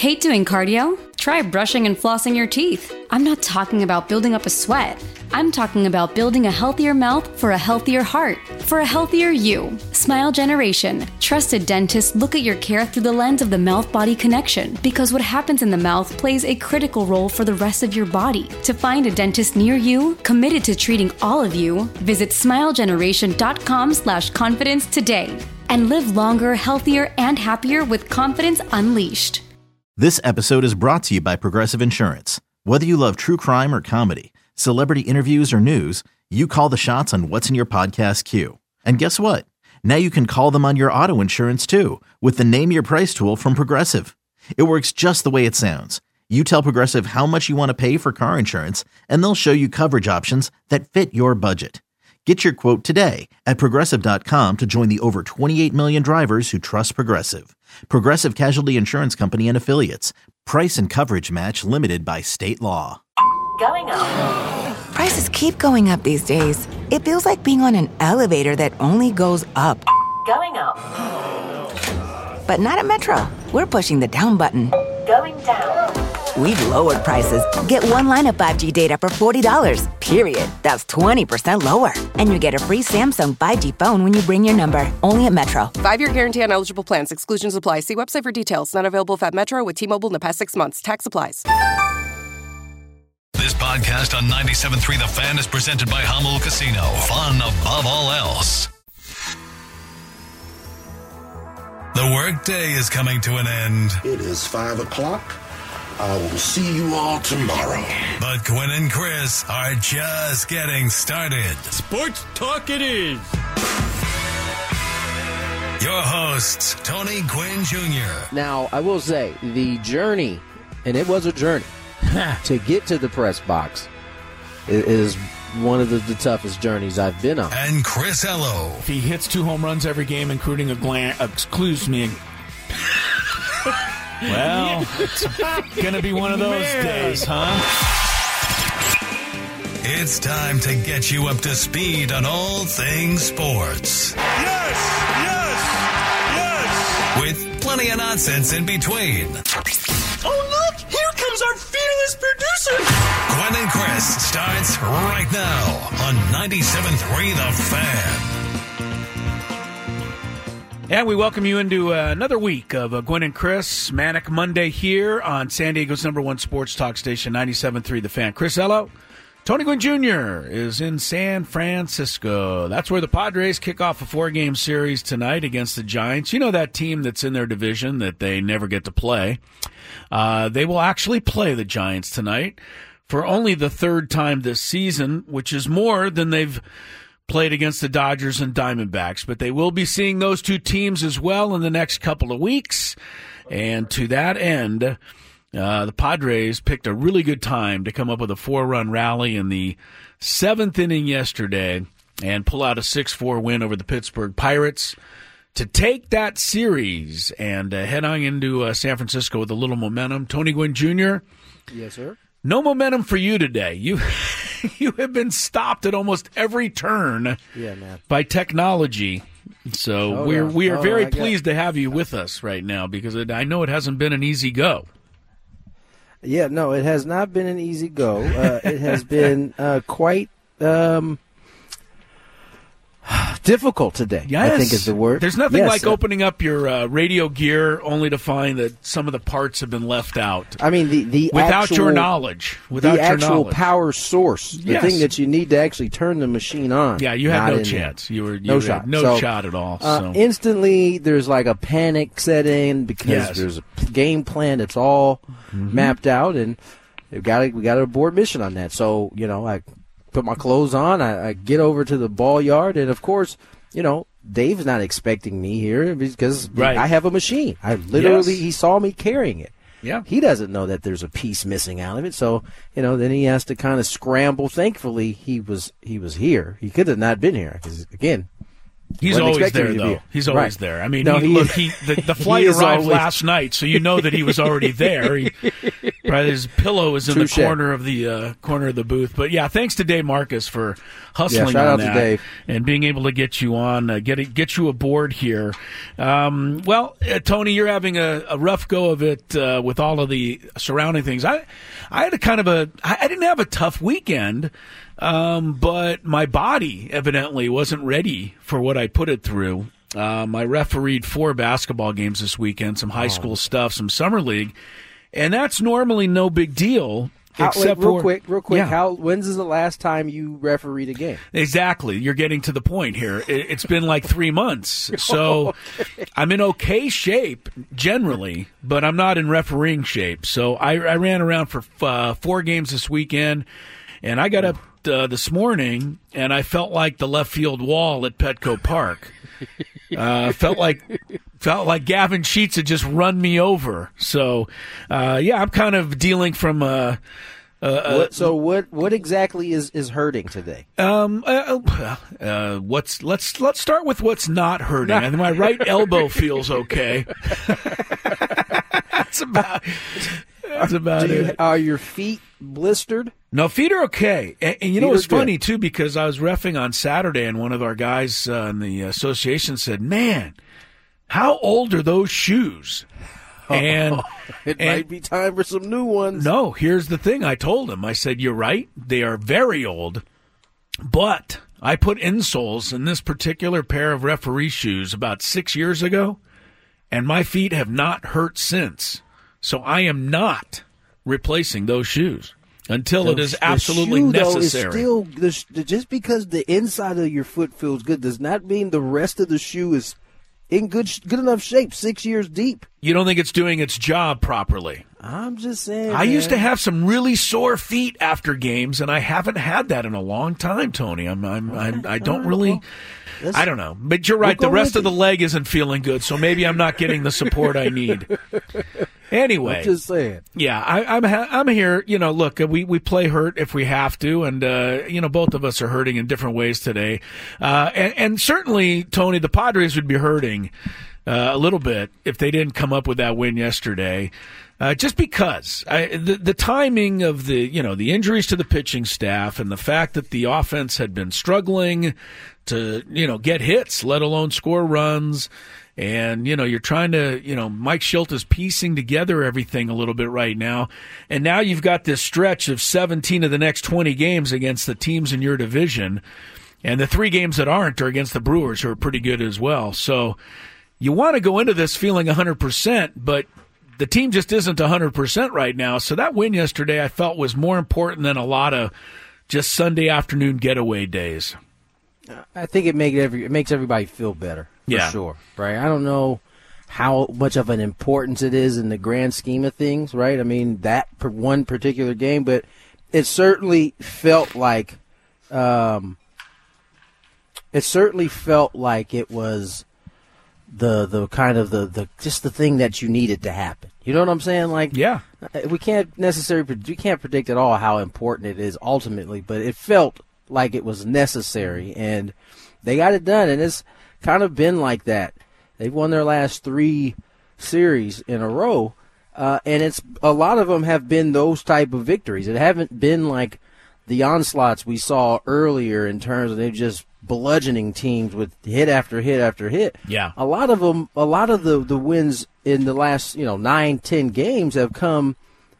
Hate doing cardio? Try brushing and flossing your teeth. I'm not talking about building up a sweat. I'm talking about building a healthier mouth for a healthier heart, for a healthier you. Smile Generation. Trusted dentists look at your care through the lens of the mouth-body connection, because what happens in the mouth plays a critical role for the rest of your body. To find a dentist near you, committed to treating all of you, visit smilegeneration.com/confidence today. And live longer, healthier, and happier with confidence unleashed. This episode is brought to you by Progressive Insurance. Whether you love true crime or comedy, celebrity interviews or news, you call the shots on what's in your podcast queue. And guess what? Now you can call them on your auto insurance too, with the Name Your Price tool from Progressive. It works just the way it sounds. You tell Progressive how much you want to pay for car insurance, and they'll show you coverage options that fit your budget. Get your quote today at Progressive.com to join the over 28 million drivers who trust Progressive. Progressive Casualty Insurance Company and Affiliates. Price and coverage match limited by state law. Going up. Prices keep going up these days. It feels like being on an elevator that only goes up. Going up. But not at Metro. We're pushing the down button. Going down. We've lowered prices. Get one line of 5G data for $40, period. That's 20% lower. And you get a free Samsung 5G phone when you bring your number. Only at Metro. 5-year guarantee on eligible plans. Exclusions apply. See website for details. Not available at Metro with T-Mobile in the past 6 months. Tax applies. This podcast on 97.3 The Fan is presented by Hummel Casino. Fun above all else. The workday is coming to an end. It is 5 o'clock. I will see you all tomorrow. But Quinn and Chris are just getting started. Sports talk it is. Your hosts, Tony Gwynn Jr. Now, I will say, the journey, and it was a journey, to get to the press box is one of the toughest journeys I've been on. And Chris Ello. If he hits 2 home runs every game, including excuse me. Well, it's going to be one of those days, huh? It's time to get you up to speed on all things sports. Yes! With plenty of nonsense in between. Oh, look! Here comes our fearless producer! Gwen and Chris starts right now on 97.3 The Fan. And we welcome you into another week of Gwen and Chris, Manic Monday here on San Diego's #1 sports talk station, 97.3 The Fan. Chris Ello, Tony Gwynn Jr. is in San Francisco. That's where the Padres kick off a 4-game series tonight against the Giants. You know that team that's in their division that they never get to play. They will actually play the Giants tonight for only the 3rd time this season, which is more than they've played against the Dodgers and Diamondbacks, but they will be seeing those 2 teams as well in the next couple of weeks. And to that end, the Padres picked a really good time to come up with a 4-run rally in the 7th inning yesterday and pull out a 6-4 win over the Pittsburgh Pirates to take that series and head on into San Francisco with a little momentum. Tony Gwynn Jr. Yes, sir. No momentum for you today. You have been stopped at almost every turn by technology. So we are very pleased to have you with us right now because I know it hasn't been an easy go. Yeah, no, it has not been an easy go. It has been quite difficult today, yes. I think is the word. There's nothing like opening up your radio gear only to find that some of the parts have been left out. I mean, the without actual, your knowledge. Without the your actual knowledge. power source, the thing that you need to actually turn the machine on. Yeah, you had no chance. You had no shot at all. So. Instantly, there's like a panic set in because there's a game plan that's all mapped out, and we got an abort mission on that. So, I put my clothes on, I get over to the ball yard, and of course, Dave's not expecting me here because I have a machine. I literally, he saw me carrying it. Yeah. He doesn't know that there's a piece missing out of it, so, then he has to kind of scramble. Thankfully, he was here. He could have not been here because, again, He's Wasn't always expecting there, him to be though. here. He's always Right. there. I mean, No, the flight he is arrived always- last night, so you know that he was already there. Probably his pillow is in Touche. the corner of the booth. But yeah, thanks to Dave Marcus for hustling shout on out to that Dave. and being able to get you on, get you aboard here. Tony, you're having a rough go of it with all of the surrounding things. I had I didn't have a tough weekend. But my body evidently wasn't ready for what I put it through. I refereed 4 basketball games this weekend, some high school stuff, some summer league, and that's normally no big deal. Real quick. Yeah. When's the last time you refereed a game? Exactly. You're getting to the point here. It's been like 3 months. So I'm in okay shape generally, but I'm not in refereeing shape. So I ran around for 4 games this weekend, and I got up this morning, and I felt like the left field wall at Petco Park. Felt like Gavin Sheets had just run me over. So, I'm kind of dealing from what exactly is hurting today? Let's start with what's not hurting. I think my right elbow feels okay. That's about it. Are your feet blistered? No, feet are okay. And you know, Feet it's are good. funny, too, because I was reffing on Saturday, and one of our guys in the association said, man, how old are those shoes? And It might be time for some new ones. no, here's the thing. I told him, I said, you're right. They are very old, but I put insoles in this particular pair of referee shoes about 6 years ago, and my feet have not hurt since. So I am not replacing those shoes until it is absolutely the shoe, though, necessary. is still, just because the inside of your foot feels good does not mean the rest of the shoe is in good enough shape 6 years deep. You don't think it's doing its job properly? I'm just saying. I used to have some really sore feet after games, and I haven't had that in a long time, Tony. I don't really. I don't know, but you're right. The rest of the leg isn't feeling good, so maybe I'm not getting the support I need. Anyway, I'm just saying. Yeah, I'm here. You know, look, we play hurt if we have to, and both of us are hurting in different ways today, and certainly, Tony, the Padres would be hurting a little bit if they didn't come up with that win yesterday. Just because the timing of the injuries to the pitching staff and the fact that the offense had been struggling to get hits, let alone score runs. And, you're trying to, Mike Schilt is piecing together everything a little bit right now. And now you've got this stretch of 17 of the next 20 games against the teams in your division. And the 3 games that aren't are against the Brewers, who are pretty good as well. So you want to go into this feeling 100%, but the team just isn't 100% right now. So that win yesterday I felt was more important than a lot of just Sunday afternoon getaway days. I think it makes everybody feel better, for sure, right? I don't know how much of an importance it is in the grand scheme of things, right? I mean, that one particular game, but it certainly felt like it was the kind of the just the thing that you needed to happen. You know what I'm saying? Like, yeah, we can't predict at all how important it is ultimately, but it felt like it was necessary, and they got it done, and it's kind of been like that. They've won their last 3 series in a row, and it's a lot of them have been those type of victories. It haven't been like the onslaughts we saw earlier in terms of they just bludgeoning teams with hit after hit after hit. Yeah, a lot of the wins in the last 9-10 games have come,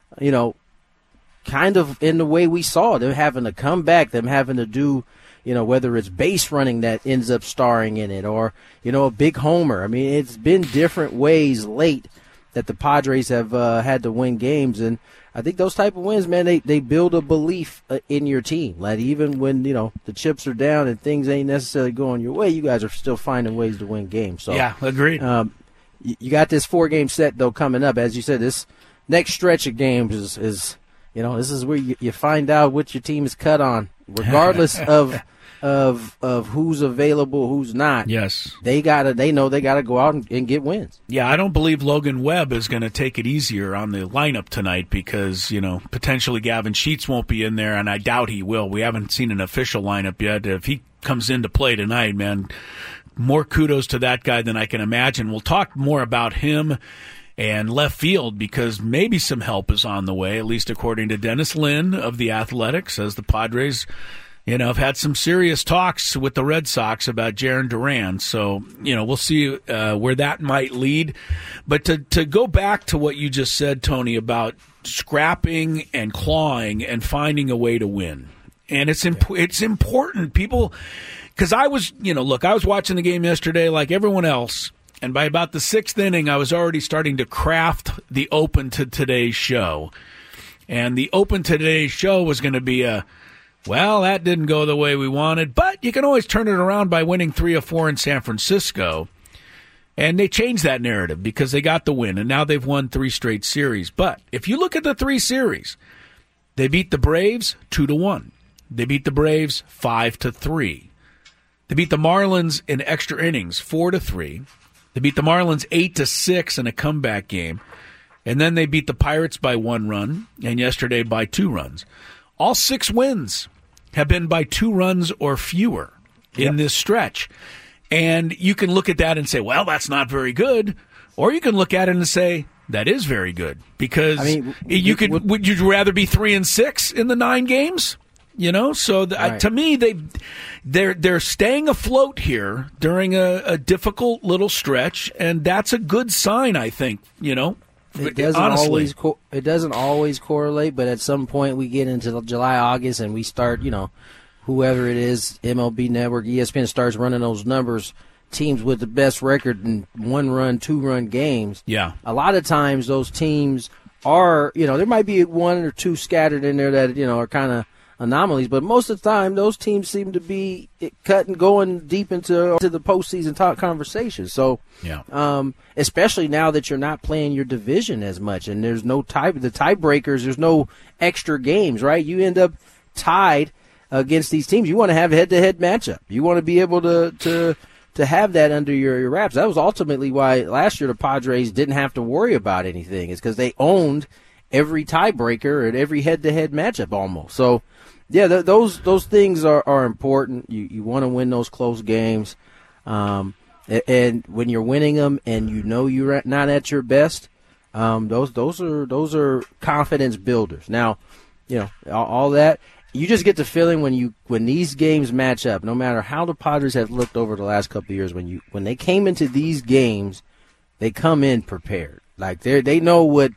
kind of in the way we saw. Them having to come back, them having to do, whether it's base running that ends up starring in it or, a big homer. I mean, it's been different ways late that the Padres have had to win games. And I think those type of wins, man, they build a belief in your team. Like even when, the chips are down and things ain't necessarily going your way, you guys are still finding ways to win games. So yeah, agreed. You got this 4-game set, though, coming up. As you said, this next stretch of games is this is where you find out what your team is cut on, regardless of who's available, who's not. Yes, they know they gotta go out and get wins. Yeah, I don't believe Logan Webb is going to take it easier on the lineup tonight because potentially Gavin Sheets won't be in there, and I doubt he will. We haven't seen an official lineup yet. If he comes into play tonight, man, more kudos to that guy than I can imagine. We'll talk more about him and left field because maybe some help is on the way, at least according to Dennis Lin of The Athletic, says the Padres, have had some serious talks with the Red Sox about Jarren Duran. So, we'll see where that might lead. But to go back to what you just said, Tony, about scrapping and clawing and finding a way to win. And it's important, people, because I was watching the game yesterday like everyone else, and by about the 6th inning, I was already starting to craft the open to today's show. And the open to today's show was going to be that didn't go the way we wanted, but you can always turn it around by winning 3 or 4 in San Francisco. And they changed that narrative because they got the win, and now they've won 3 straight series. But if you look at the 3 series, they beat the Braves 2-1. They beat the Braves 5-3. They beat the Marlins in extra innings 4-3. They beat the Marlins 8-6 in a comeback game. And then they beat the Pirates by 1 run, and yesterday by 2 runs. All 6 wins have been by 2 runs or fewer in this stretch. And you can look at that and say, well, that's not very good. Or you can look at it and say, that is very good. Because would you rather be 3-6 in the 9 games? So to me, they're staying afloat here during a difficult little stretch, and that's a good sign, I think. It doesn't always correlate, but at some point we get into July, August, and we start, whoever it is, MLB Network, ESPN starts running those numbers. Teams with the best record in 1-run, 2-run games. Yeah, a lot of times those teams are, there might be 1 or 2 scattered in there that are kind of anomalies, but most of the time those teams seem to be going deep into the postseason talk conversation. So, especially now that you're not playing your division as much, and there's no the tiebreakers, there's no extra games, right? You end up tied against these teams. You want to have a head-to-head matchup. You want to be able to have that under your wraps. That was ultimately why last year the Padres didn't have to worry about anything. It's because they owned every tiebreaker and every head-to-head matchup almost. So, yeah, those things are important. You want to win those close games, and when you're winning them, and you're not at your best, those are confidence builders. Now, all that you just get the feeling when these games match up. No matter how the Padres have looked over the last couple of years, when they came into these games, they come in prepared. Like they know what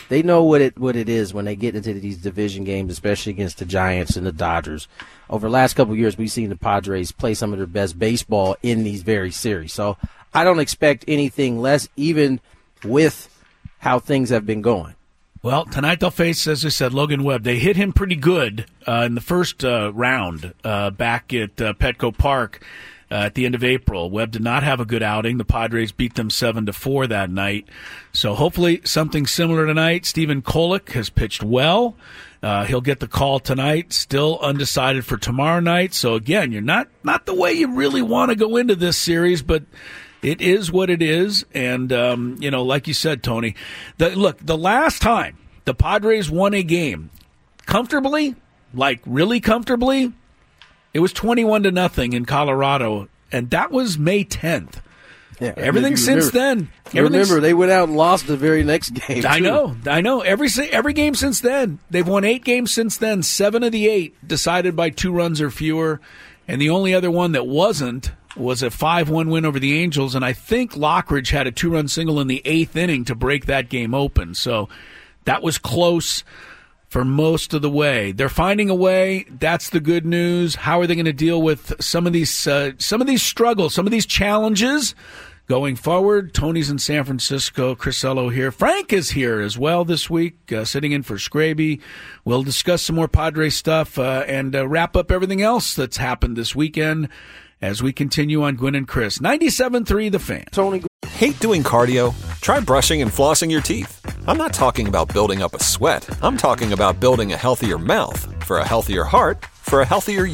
it is when they get into these division games, especially against the Giants and the Dodgers. Over the last couple of years, we've seen the Padres play some of their best baseball in these very series. So I don't expect anything less, even with how things have been going. Well, tonight they'll face, as I said, Logan Webb. They hit him pretty good in the first round back at Petco Park. At the end of April. Webb did not have a good outing. The Padres beat them 7-4 that night. So hopefully something similar tonight. Stephen Kolek has pitched well. He'll get the call tonight. Still undecided for tomorrow night. So again, you're not the way you really want to go into this series, but it is what it is. And, like you said, Tony, the last time the Padres won a game comfortably, like really comfortably, it was 21-0 in Colorado, and that was May 10th. Yeah, everything since then. Remember, they went out and lost the very next game, too. I know. Every game since then. They've won 8 games since then. 7 of the 8 decided by 2 runs or fewer, and the only other one that wasn't was a 5-1 win over the Angels, and I think Lockridge had a 2-run single in the 8th inning to break that game open. So that was close for most of the way. They're finding a way. That's the good news. How are they going to deal with some of these struggles, some of these challenges going forward? Tony's in San Francisco. Chris Ello here. Frank is here as well this week, sitting in for Scraby. We'll discuss some more Padres stuff and wrap up everything else that's happened this weekend as we continue on Gwynn and Chris. 97.3 The Fan. Tony. Hate doing cardio? Try brushing and flossing your teeth. I'm not talking about building up a sweat. I'm talking about building a healthier mouth for a healthier heart for a healthier you.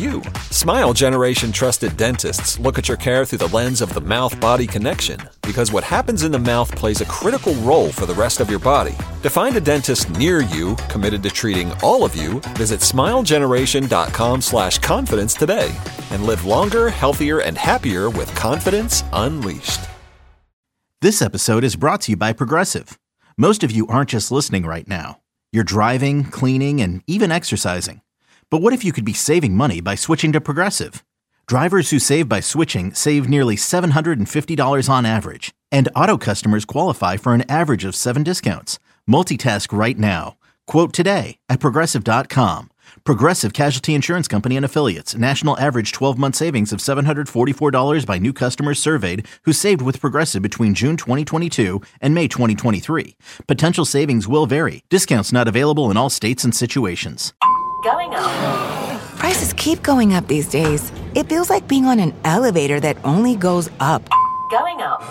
Smile Generation trusted dentists look at your care through the lens of the mouth-body connection, because what happens in the mouth plays a critical role for the rest of your body. To find a dentist near you committed to treating all of you, visit smilegeneration.com/confidence today and live longer, healthier, and happier with confidence unleashed. This episode is brought to you by Progressive. Most of you aren't just listening right now. You're driving, cleaning, and even exercising. But what if you could be saving money by switching to Progressive? Drivers who save by switching save nearly $750 on average. And auto customers qualify for an average of 7 discounts. Multitask right now. Quote today at Progressive.com. Progressive Casualty Insurance Company and Affiliates. National average 12-month savings of $744 by new customers surveyed who saved with Progressive between June 2022 and May 2023. Potential savings will vary. Discounts not available in all states and situations. Going up. Prices keep going up these days. It feels like being on an elevator that only goes up. Going up.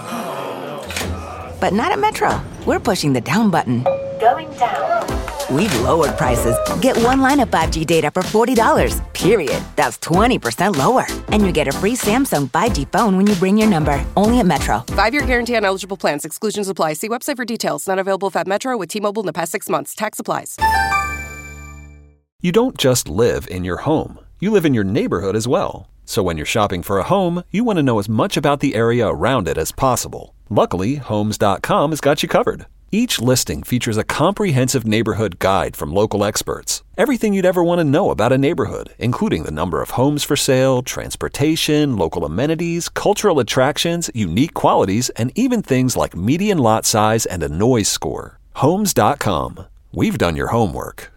But not at Metro. We're pushing the down button. Going down. We've lowered prices. Get one line of 5G data for $40, period. That's 20% lower. And you get a free Samsung 5G phone when you bring your number. Only at Metro. 5-year guarantee on eligible plans. Exclusions apply. See website for details. Not available if at Metro with T-Mobile in the past 6 months. Tax applies. You don't just live in your home. You live in your neighborhood as well. So when you're shopping for a home, you want to know as much about the area around it as possible. Luckily, Homes.com has got you covered. Each listing features a comprehensive neighborhood guide from local experts. Everything you'd ever want to know about a neighborhood, including the number of homes for sale, transportation, local amenities, cultural attractions, unique qualities, and even things like median lot size and a noise score. Homes.com. We've done your homework.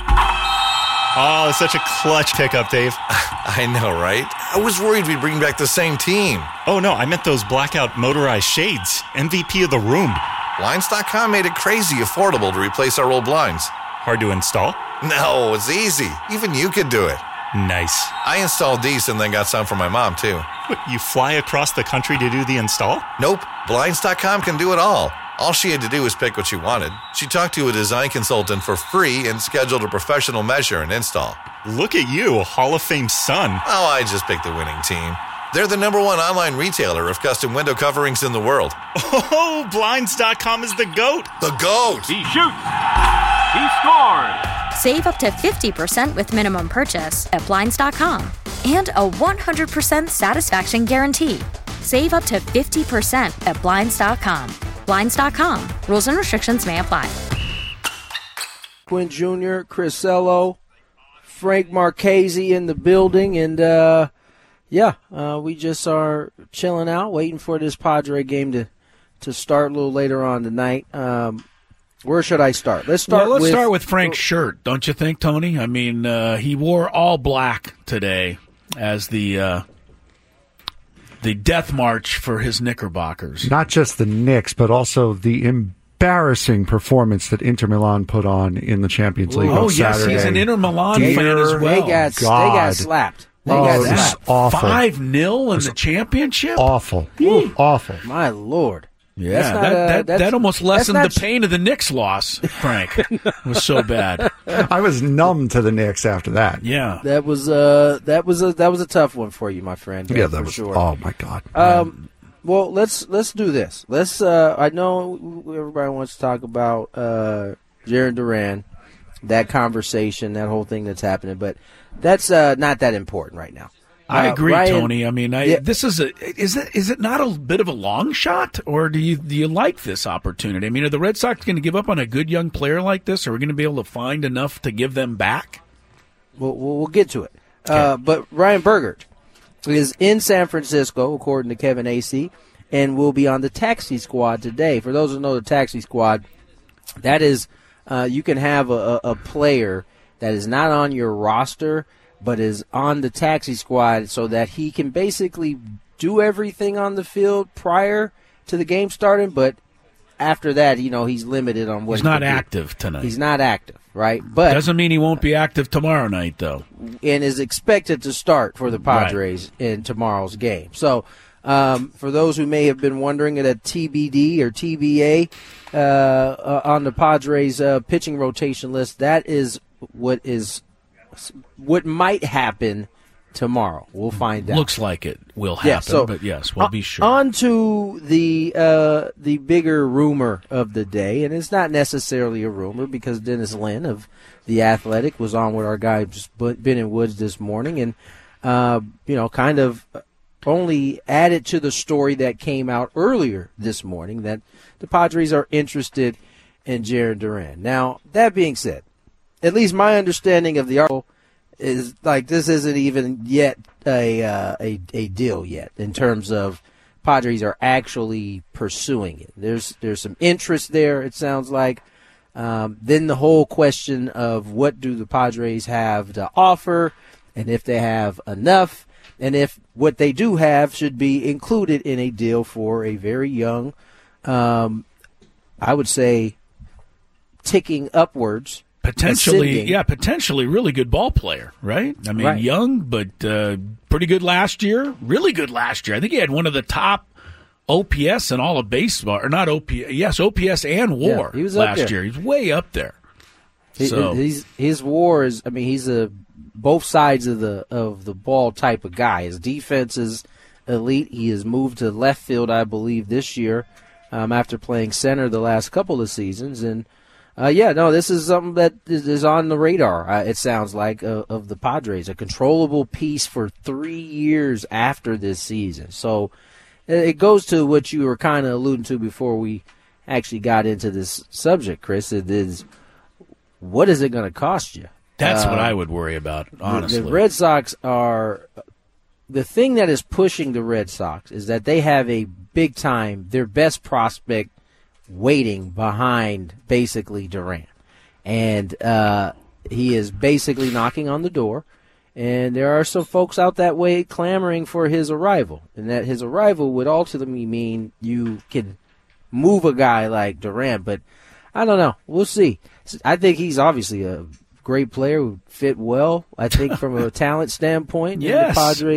Oh, such a clutch pickup, Dave. I know, right? I was worried we'd bring back the same team. Oh, no, I meant those blackout motorized shades. MVP of the room. Blinds.com made it crazy affordable to replace our old blinds. Hard to install? No, it's easy. Even you could do it. Nice. I installed these and then got some for my mom, too. What, you fly across the country to do the install? Nope. Blinds.com can do it all. All she had to do was pick what she wanted. She talked to a design consultant for free and scheduled a professional measure and install. Look at you, a Hall of Fame son. Oh, I just picked the winning team. They're the #1 online retailer of custom window coverings in the world. Oh, Blinds.com is the GOAT. The GOAT! He shoots. He scores. Save up to 50% with minimum purchase at Blinds.com. And a 100% satisfaction guarantee. Save up to 50% at Blinds.com. Blinds.com. Rules and restrictions may apply. Quinn Jr., Chris Ello, Frank Marchese in the building, and we just are chilling out, waiting for this Padre game to start a little later on tonight. Where should I start? Let's start with Frank's shirt, don't you think, Tony? I mean, he wore all black today as the death march for his Knickerbockers. Not just the Knicks, but also the embarrassing performance that Inter Milan put on in the Champions League on Saturday. He's an Inter Milan fan as well. They got slapped. They got slapped. Awful. 5-0 in the championship? Awful. Awful. My Lord. Yeah, that almost lessened the pain of the Knicks loss, Frank. It was so bad. I was numb to the Knicks after that. Yeah. That was a tough one for you, my friend. Yeah, that was sure. Oh my God. Well, let's do this. Let's I know everybody wants to talk about Jaron Duran, that conversation, that whole thing that's happening, but that's not that important right now. I agree, Ryan, Tony. I mean, this is it not a bit of a long shot, or do you like this opportunity? I mean, are the Red Sox going to give up on a good young player like this, or are we going to be able to find enough to give them back? We'll get to it. Okay. But Ryan Burgert is in San Francisco, according to Kevin Acee, and will be on the taxi squad today. For those who know the taxi squad, that is you can have a player that is not on your roster but is on the taxi squad so that he can basically do everything on the field prior to the game starting, but after that, he's limited on what he's not active tonight. He's not active, right? But doesn't mean he won't be active tomorrow night, though. And is expected to start for the Padres in tomorrow's game. So, for those who may have been wondering at a TBD or TBA on the Padres pitching rotation list, that is what might happen tomorrow. We'll find out. Looks like it will happen, but yes, we'll be sure. On to the bigger rumor of the day, and it's not necessarily a rumor because Dennis Lin of The Athletic was on with our guy Ben and Woods this morning, and kind of only added to the story that came out earlier this morning that the Padres are interested in Jarren Duran. Now, that being said, at least my understanding of the article is like this isn't even yet a deal yet in terms of Padres are actually pursuing it. There's some interest there, it sounds like. Then the whole question of what do the Padres have to offer and if they have enough and if what they do have should be included in a deal for a very young, I would say, ticking upwards. Potentially really good ball player, right? I mean, right. Young, but pretty good last year. Really good last year. I think he had one of the top OPS in all of baseball, or not OPS. Yes, OPS and WAR he was last year. He's way up there. His WAR is. I mean, he's a both sides of the ball type of guy. His defense is elite. He has moved to left field, I believe, this year after playing center the last couple of seasons. And this is something that is on the radar. It sounds like of the Padres, a controllable piece for 3 years after this season. So it goes to what you were kind of alluding to before we actually got into this subject, Chris. It is, what is it going to cost you? That's what I would worry about, honestly. The Red Sox are – the thing that is pushing the Red Sox is that they have a big-time – their best prospect waiting behind basically Duran. And he is basically knocking on the door. And there are some folks out that way clamoring for his arrival. And that his arrival would ultimately mean you can move a guy like Duran. But I don't know. We'll see. I think he's obviously a great player who fit well, I think, from a talent standpoint yes.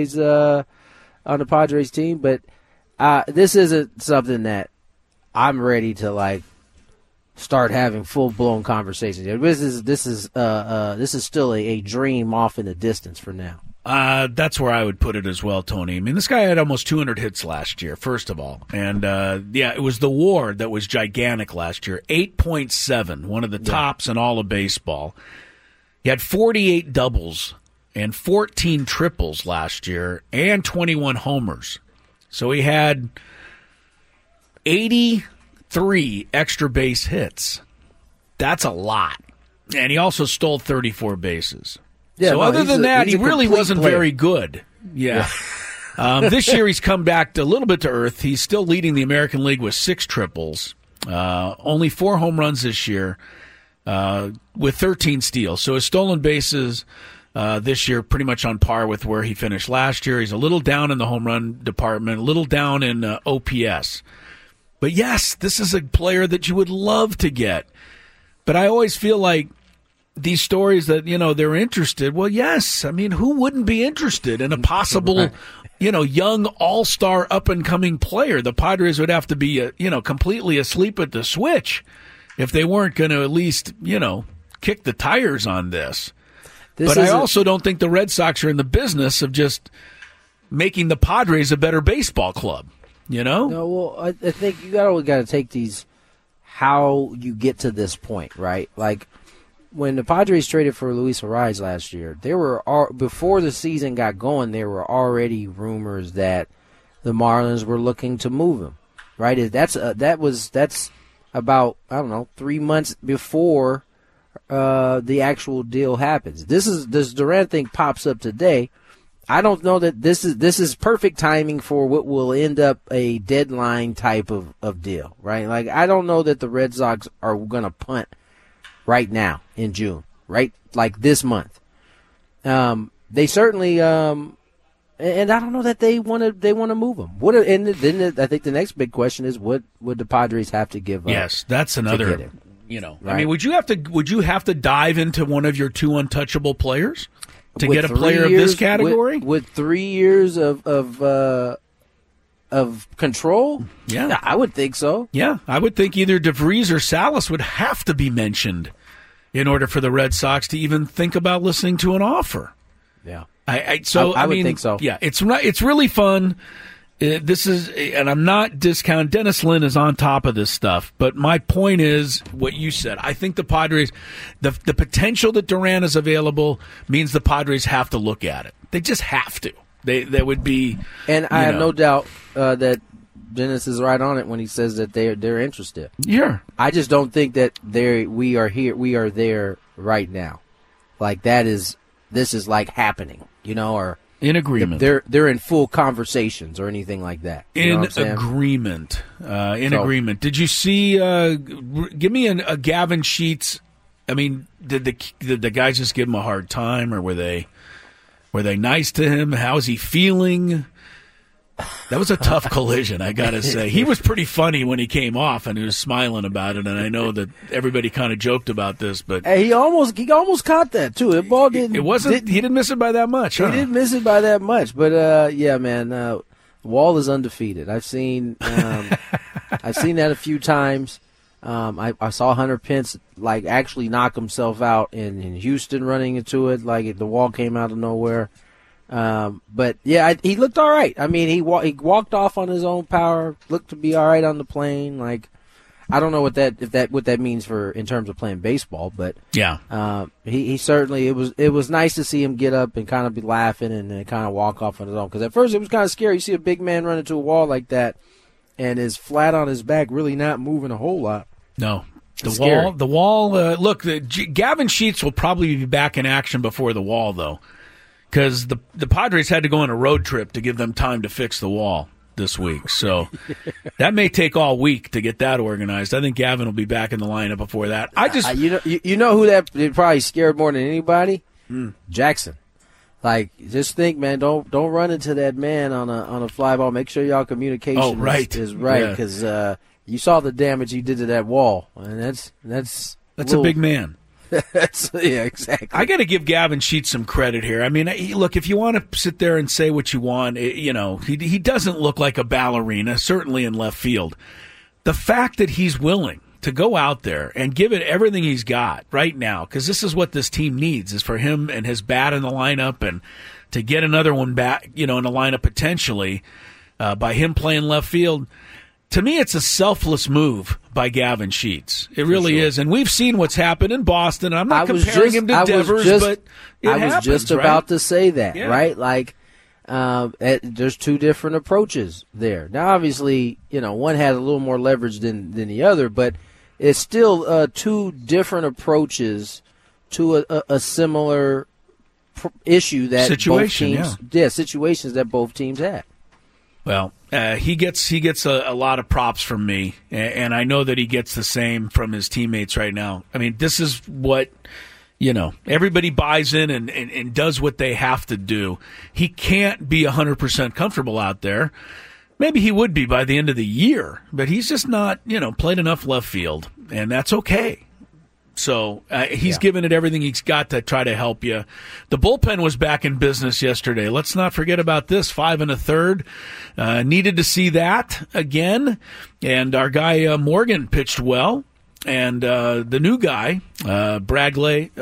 on the Padres team. But this isn't something that I'm ready to start having full-blown conversations. This is still a dream off in the distance for now. That's where I would put it as well, Tony. I mean, this guy had almost 200 hits last year, first of all. And, it was the WAR that was gigantic last year. 8.7, one of the tops in all of baseball. He had 48 doubles and 14 triples last year and 21 homers. So he had 83 extra base hits. That's a lot. And he also stole 34 bases. Yeah, so other than that, he really wasn't very good. Yeah. This year he's come back a little bit to earth. He's still leading the American League with 6 triples. Only 4 home runs this year with 13 steals. So his stolen bases this year pretty much on par with where he finished last year. He's a little down in the home run department, a little down in OPS. But yes, this is a player that you would love to get. But I always feel like these stories that, they're interested. Well, yes. I mean, who wouldn't be interested in a possible, young all-star up-and-coming player? The Padres would have to be, completely asleep at the switch if they weren't going to at least, kick the tires on this. But I also don't think the Red Sox are in the business of just making the Padres a better baseball club, No, well, I think you got to take these how you get to this point, right? Like, when the Padres traded for Luis Arraez last year, before the season got going, there were already rumors that the Marlins were looking to move him. Right? That's about 3 months before the actual deal happens. This Duran thing pops up today. I don't know that this is perfect timing for what will end up a deadline type of deal. Right? Like, I don't know that the Red Sox are going to punt right now in June, right? Like this month. They certainly, and I don't know that they want to move him. And then I think the next big question is, what would the Padres have to give up? Yes, that's another. Right? I mean, would you have to dive into one of your 2 untouchable players to get a player of this category? With 3 years of control? Yeah. I would think so. Yeah, I would think either DeVries or Salas would have to be mentioned in order for the Red Sox to even think about listening to an offer. Yeah. I would think so. Yeah, it's really fun. This is, and I'm not discounting. Dennis Lin is on top of this stuff, but my point is what you said. I think the Padres, the potential that Duran is available means the Padres have to look at it. They just have to. They would be, and I have no doubt that Dennis is right on it when he says that they're interested. Yeah, I just don't think that we are there right now. Like this is like happening, or. In agreement. They're in full conversations or anything like that. In agreement. Agreement. Did you see? Give me a Gavin Sheets. I mean, did the guys just give him a hard time, or were they nice to him? How is he feeling? That was a tough collision, I got to say. He was pretty funny when he came off, and he was smiling about it. And I know that everybody kind of joked about this, but hey, he almost caught that too. The ball didn't. It wasn't. He didn't miss it by that much. He didn't miss it by that much. But yeah, man, Wall is undefeated. I've seen that a few times. I saw Hunter Pence actually knock himself out in Houston running into it. The Wall came out of nowhere. But yeah, he looked all right. I mean, he walked off on his own power, looked to be all right on the plane. I don't know what that means in terms of playing baseball, but yeah, he certainly it was nice to see him get up and kind of be laughing and then kind of walk off on his own. Because at first it was kind of scary. You see a big man run into a wall like that and is flat on his back, really not moving a whole lot. No. The wall. Look, Gavin Sheets will probably be back in action before the Wall, though. Because the Padres had to go on a road trip to give them time to fix the Wall this week. So that may take all week to get that organized. I think Gavin will be back in the lineup before that. You know who that probably scared more than anybody? Jackson. Just think, man, don't run into that man on a fly ball. Make sure y'all communication is right, because you saw the damage he did to that wall, and that's a big man. Yeah, exactly. I got to give Gavin Sheets some credit here. I mean, look, if you want to sit there and say what you want, he doesn't look like a ballerina, certainly in left field. The fact that he's willing to go out there and give it everything he's got right now, because this is what this team needs, is for him and his bat in the lineup and to get another one back, in the lineup potentially by him playing left field. To me, it's a selfless move by Gavin Sheets. It really is. And we've seen what's happened in Boston. I'm not comparing him to Devers, but I was just about to say that, right? There's two different approaches there. Now, obviously, one has a little more leverage than the other, but it's still two different approaches to a similar issue that situations that both teams had. Well, he gets a lot of props from me, and I know that he gets the same from his teammates right now. I mean, this is what, everybody buys in and does what they have to do. He can't be 100% comfortable out there. Maybe he would be by the end of the year, but he's just not, played enough left field, and that's okay. So he's given it everything he's got to try to help you. The bullpen was back in business yesterday. Let's not forget about this. 5 1/3. Needed to see that again. And our guy Morgan pitched well. And the new guy, Bradgley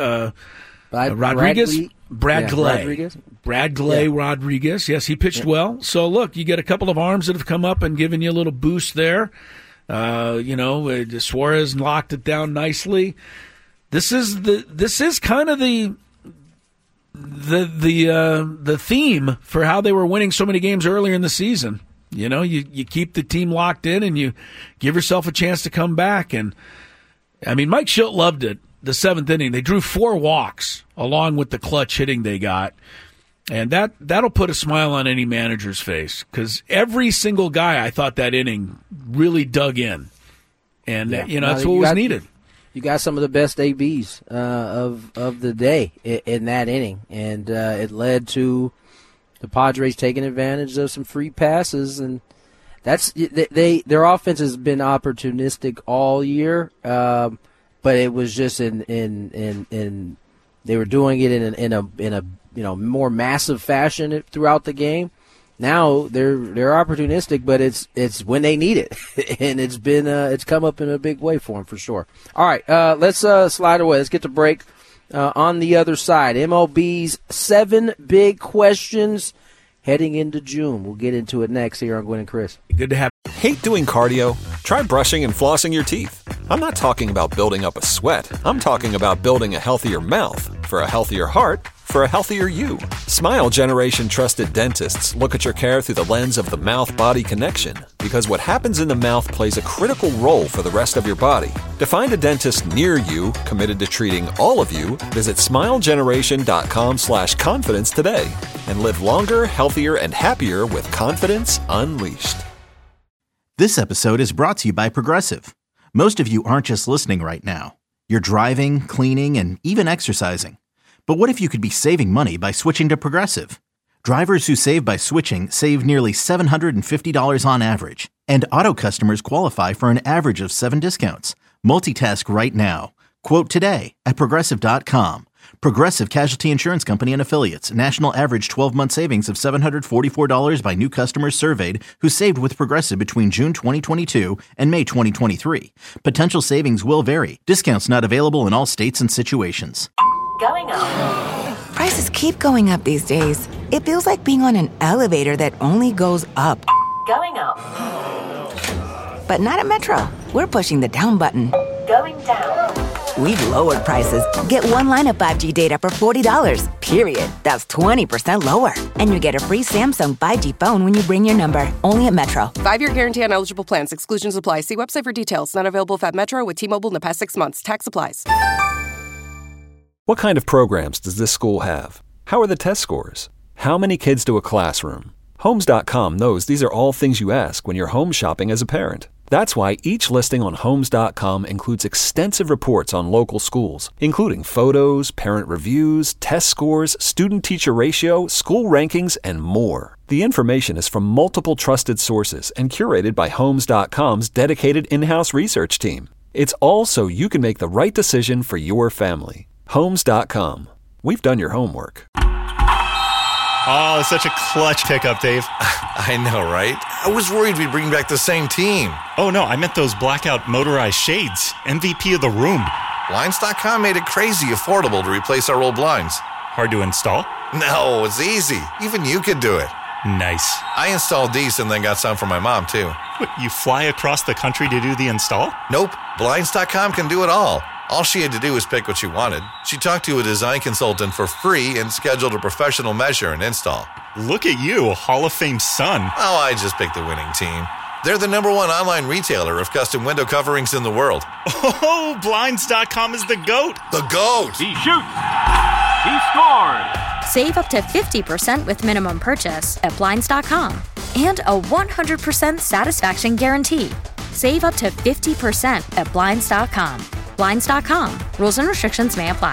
Rodriguez. Yes, he pitched well. So look, you get a couple of arms that have come up and given you a little boost there. Suarez locked it down nicely. This is kind of the theme for how they were winning so many games earlier in the season. You keep the team locked in and you give yourself a chance to come back. And I mean, Mike Schilt loved it. The 7th inning, they drew 4 walks along with the clutch hitting they got. And that'll put a smile on any manager's face, because every single guy, I thought, that inning really dug in. And, that's what was needed. You got some of the best ABs of the day in that inning. And it led to the Padres taking advantage of some free passes. And their offense has been opportunistic all year. But it was just in they were doing it in a more massive fashion throughout the game. Now they're opportunistic, but it's when they need it, and it's come up in a big way for them for sure. All right, let's slide away. Let's get to break. on the other side. MLB's 7 big questions heading into June. We'll get into it next here on Gwen and Chris. Good to have. Hate doing cardio? Try brushing and flossing your teeth. I'm not talking about building up a sweat. I'm talking about building a healthier mouth for a healthier heart for a healthier you. Smile Generation trusted dentists look at your care through the lens of the mouth-body connection, because what happens in the mouth plays a critical role for the rest of your body. To find a dentist near you committed to treating all of you, visit smilegeneration.com/confidence today and live longer, healthier, and happier with confidence unleashed. This episode is brought to you by Progressive. Most of you aren't just listening right now. You're driving, cleaning, and even exercising. But what if you could be saving money by switching to Progressive? Drivers who save by switching save nearly $750 on average. And auto customers qualify for an average of 7 discounts. Multitask right now. Quote today at Progressive.com. Progressive Casualty Insurance Company and Affiliates. National average 12-month savings of $744 by new customers surveyed who saved with Progressive between June 2022 and May 2023. Potential savings will vary. Discounts not available in all states and situations. Going up. Prices keep going up these days. It feels like being on an elevator that only goes up. Going up. But not at Metro. We're pushing the down button. Going down. We've lowered prices. Get one line of 5G data for $40, period. That's 20% lower. And you get a free Samsung 5G phone when you bring your number. Only at Metro. 5-year guarantee on eligible plans. Exclusions apply. See website for details. Not available at Metro with T-Mobile in the past 6 months. Tax applies. What kind of programs does this school have? How are the test scores? How many kids do a classroom? Homes.com knows these are all things you ask when you're home shopping as a parent. That's why each listing on Homes.com includes extensive reports on local schools, including photos, parent reviews, test scores, student-teacher ratio, school rankings, and more. The information is from multiple trusted sources and curated by Homes.com's dedicated in-house research team. It's all so you can make the right decision for your family. Homes.com. We've done your homework. Oh, such a clutch pickup, Dave. I know, right? I was worried we'd bring back the same team. Oh, no, I meant those blackout motorized shades. MVP of the room. Blinds.com made it crazy affordable to replace our old blinds. Hard to install? No, it's easy. Even you could do it. Nice. I installed these and then got some for my mom, too. What, you fly across the country to do the install? Nope. Blinds.com can do it all. All she had to do was pick what she wanted. She talked to a design consultant for free and scheduled a professional measure and install. Look at you, a Hall of Fame son. Oh, I just picked the winning team. They're the #1 online retailer of custom window coverings in the world. Oh, Blinds.com is the GOAT. The GOAT! He shoots. He scored. Save up to 50% with minimum purchase at Blinds.com. And a 100% satisfaction guarantee. Save up to 50% at Blinds.com. Blinds.com. Rules and restrictions may apply.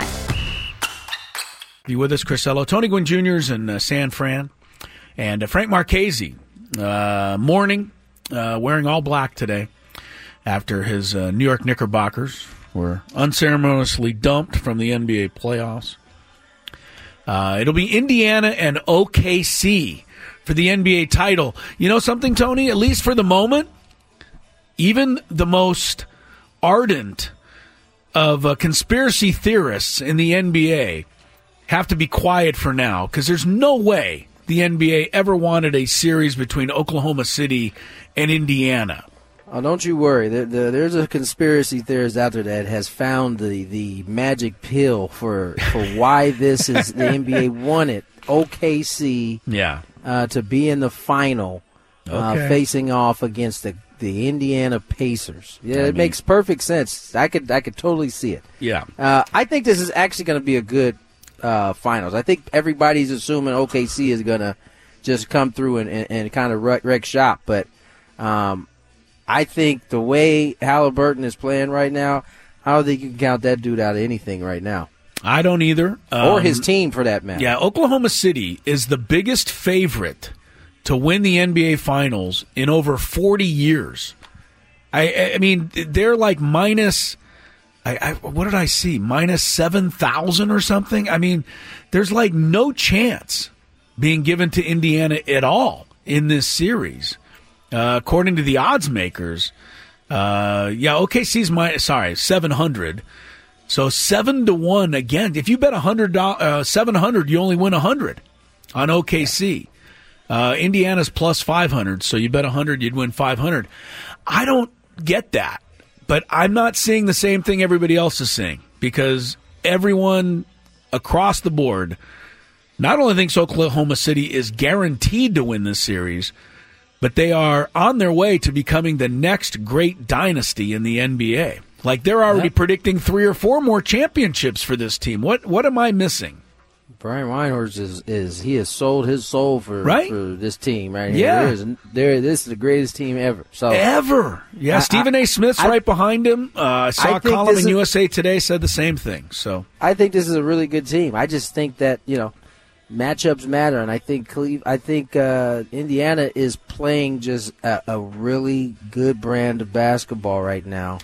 Be with us, Crisello. Tony Gwynn Jr.'s in San Fran. And Frank Marchese, mourning, wearing all black today after his New York Knickerbockers were unceremoniously dumped from the NBA playoffs. It'll be Indiana and OKC for the NBA title. You know something, Tony? At least for the moment, even the most ardent of conspiracy theorists in the NBA have to be quiet for now, because there's no way the NBA ever wanted a series between Oklahoma City and Indiana. Oh, don't you worry. There's a conspiracy theorist out there that has found the magic pill for why this is the NBA wanted OKC to be in the final, facing off against the Indiana Pacers. Yeah, it makes perfect sense. I could totally see it. Yeah. I think this is actually going to be a good finals. I think everybody's assuming OKC is going to just come through and kind of wreck shop. But I think the way Halliburton is playing right now, I don't think you can count that dude out of anything right now. I don't either. Or his team, for that matter. Yeah, Oklahoma City is the biggest favorite to win the NBA Finals in over 40 years. I mean, they're like minus, what did I see? Minus 7,000 or something? I mean, there's like no chance being given to Indiana at all in this series. According to the odds makers, OKC's 700. So 7-1 again. If you bet $700, you only win 100 on OKC. Indiana's plus 500, so you bet 100, you'd win 500. I don't get that, but I'm not seeing the same thing everybody else is seeing, because everyone across the board not only thinks Oklahoma City is guaranteed to win this series, but they are on their way to becoming the next great dynasty in the NBA. Like, they're already predicting 3 or 4 more championships for this team. What am I missing? Brian Windhorst he has sold his soul for this team right here. Yeah. This is the greatest team ever. So ever. Yeah, Stephen A. Smith's right behind him. I saw a column in USA Today said the same thing. So I think this is a really good team. I just think that, matchups matter, and I think Indiana is playing just a really good brand of basketball right now.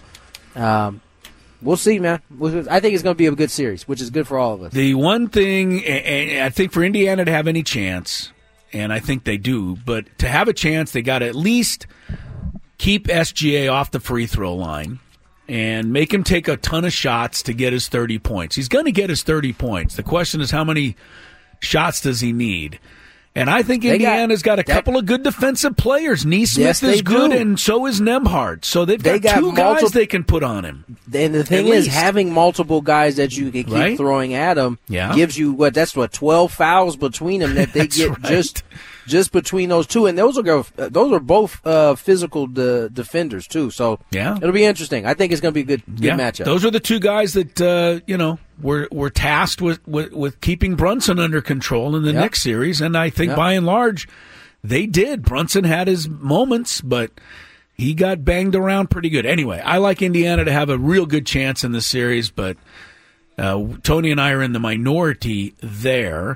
We'll see, man. I think it's going to be a good series, which is good for all of us. The one thing, and I think for Indiana to have any chance, and I think they do, but to have a chance, they got to at least keep SGA off the free throw line and make him take a ton of shots to get his 30 points. He's going to get his 30 points. The question is, how many shots does he need? And I think Indiana's got a couple of good defensive players. Neesmith is good, and so is Nembhard. So they've got 2 guys they can put on him. And the thing is, having multiple guys that you can keep throwing at him gives you, 12 fouls between them that they get just between those two. And those are both physical defenders, too. So it'll be interesting. I think it's going to be a good matchup. Those are the 2 guys that, were tasked with keeping Brunson under control in the next series, and I think by and large they did. Brunson had his moments, but he got banged around pretty good. Anyway, I like Indiana to have a real good chance in this series, but Tony and I are in the minority there.